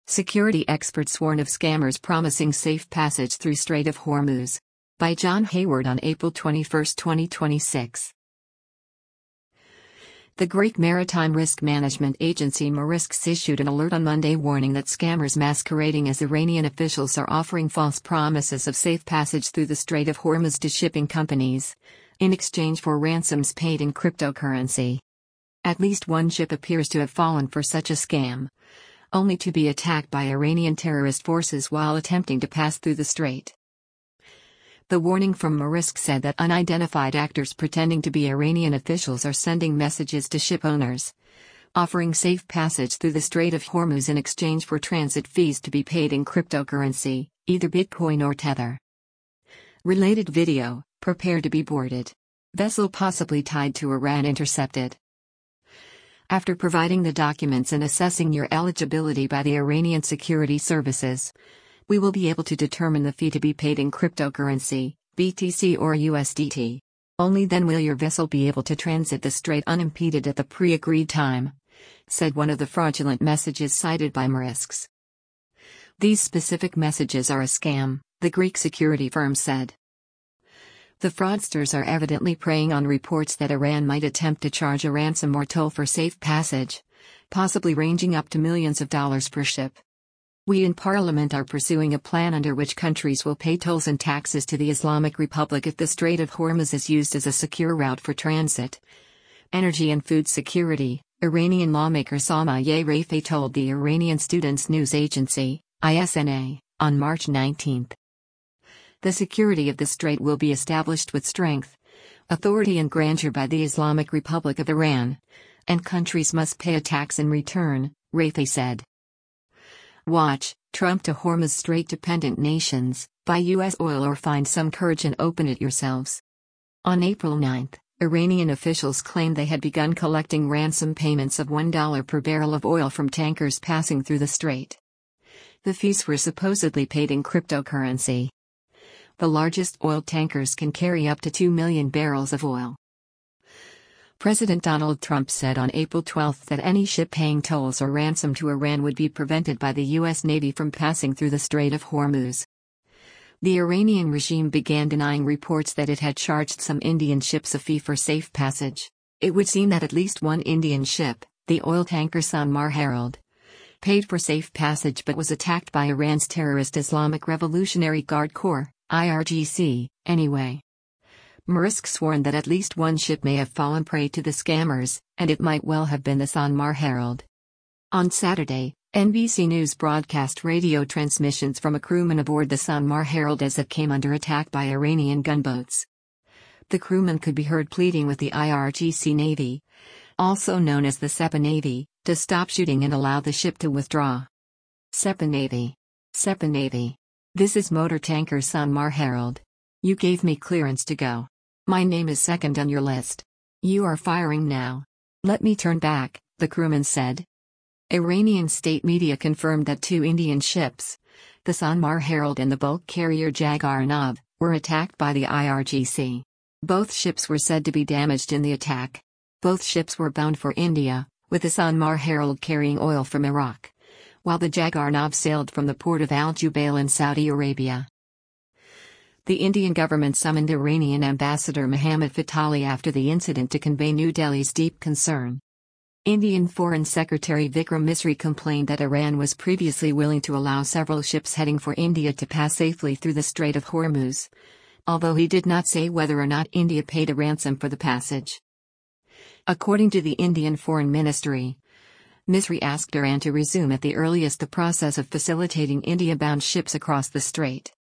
Security experts warn of scammers promising safe passage through Strait of Hormuz. By John Hayward on April 21, 2026. The Greek Maritime Risk Management Agency Marisks issued an alert on Monday warning that scammers masquerading as Iranian officials are offering false promises of safe passage through the Strait of Hormuz to shipping companies, in exchange for ransoms paid in cryptocurrency. At least one ship appears to have fallen for such a scam, only to be attacked by Iranian terrorist forces while attempting to pass through the strait. The warning from Maersk said that unidentified actors pretending to be Iranian officials are sending messages to ship owners, offering safe passage through the Strait of Hormuz in exchange for transit fees to be paid in cryptocurrency, either Bitcoin or Tether. Related video: prepare to be boarded. Vessel possibly tied to Iran intercepted. After providing the documents and assessing your eligibility by the Iranian security services, we will be able to determine the fee to be paid in cryptocurrency, BTC or USDT. Only then will your vessel be able to transit the strait unimpeded at the pre-agreed time, said one of the fraudulent messages cited by Maersk. These specific messages are a scam, the Greek security firm said. The fraudsters are evidently preying on reports that Iran might attempt to charge a ransom or toll for safe passage, possibly ranging up to millions of dollars per ship. We in Parliament are pursuing a plan under which countries will pay tolls and taxes to the Islamic Republic if the Strait of Hormuz is used as a secure route for transit, energy and food security, Iranian lawmaker Samaye Raifeh told the Iranian Students' News Agency, ISNA, on March 19. The security of the strait will be established with strength, authority and grandeur by the Islamic Republic of Iran, and countries must pay a tax in return, Raifeh said. Watch, Trump to Hormuz Strait dependent nations, buy U.S. oil or find some courage and open it yourselves. On April 9, Iranian officials claimed they had begun collecting ransom payments of $1 per barrel of oil from tankers passing through the strait. The fees were supposedly paid in cryptocurrency. The largest oil tankers can carry up to 2 million barrels of oil. President Donald Trump said on April 12 that any ship paying tolls or ransom to Iran would be prevented by the U.S. Navy from passing through the Strait of Hormuz. The Iranian regime began denying reports that it had charged some Indian ships a fee for safe passage. It would seem that at least one Indian ship, the oil tanker Sanmar Herald, paid for safe passage but was attacked by Iran's terrorist Islamic Revolutionary Guard Corps, IRGC, anyway. Maersk warned that at least one ship may have fallen prey to the scammers, and it might well have been the Sanmar Herald. On Saturday, NBC News broadcast radio transmissions from a crewman aboard the Sanmar Herald as it came under attack by Iranian gunboats. The crewman could be heard pleading with the IRGC Navy, also known as the Sepah Navy, to stop shooting and allow the ship to withdraw. Sepah Navy. Sepah Navy. This is motor tanker Sanmar Herald. You gave me clearance to go. My name is second on your list. You are firing now. Let me turn back, the crewman said. Iranian state media confirmed that two Indian ships, the Sanmar Herald and the bulk carrier Jagar Arnav, were attacked by the IRGC. Both ships were said to be damaged in the attack. Both ships were bound for India, with the Sanmar Herald carrying oil from Iraq, while the Jagar Arnav sailed from the port of Al Jubail in Saudi Arabia. The Indian government summoned Iranian Ambassador Mohammad Fatali after the incident to convey New Delhi's deep concern. Indian Foreign Secretary Vikram Misri complained that Iran was previously willing to allow several ships heading for India to pass safely through the Strait of Hormuz, although he did not say whether or not India paid a ransom for the passage. According to the Indian Foreign Ministry, Misri asked Iran to resume at the earliest the process of facilitating India-bound ships across the strait.